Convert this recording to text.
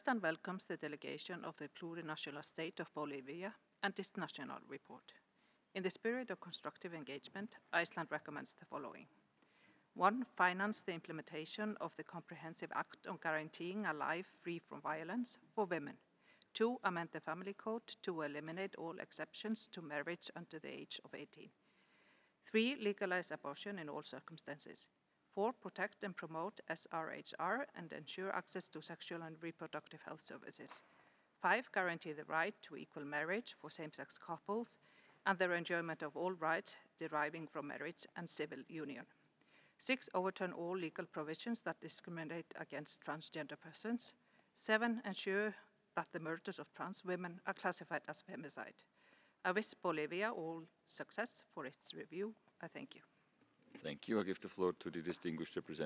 Iceland welcomes the delegation of the plurinational state of Bolivia and this national report. In the spirit of constructive engagement, Iceland recommends the following. 1. Finance the implementation of the Comprehensive Act on Guaranteeing a Life Free from Violence for Women. 2. Amend the Family Code to eliminate all exceptions to marriage under the age of 18. 3. Legalize abortion in all circumstances. 4. Protect and promote SRHR and ensure access to sexual and reproductive health services. 5. Guarantee the right to equal marriage for same-sex couples and their enjoyment of all rights deriving from marriage and civil union. 6. Overturn all legal provisions that discriminate against transgender persons. 7. Ensure that the murders of trans women are classified as femicide. I wish Bolivia all success for its review. I thank you. Thank you. I give the floor to the distinguished representative.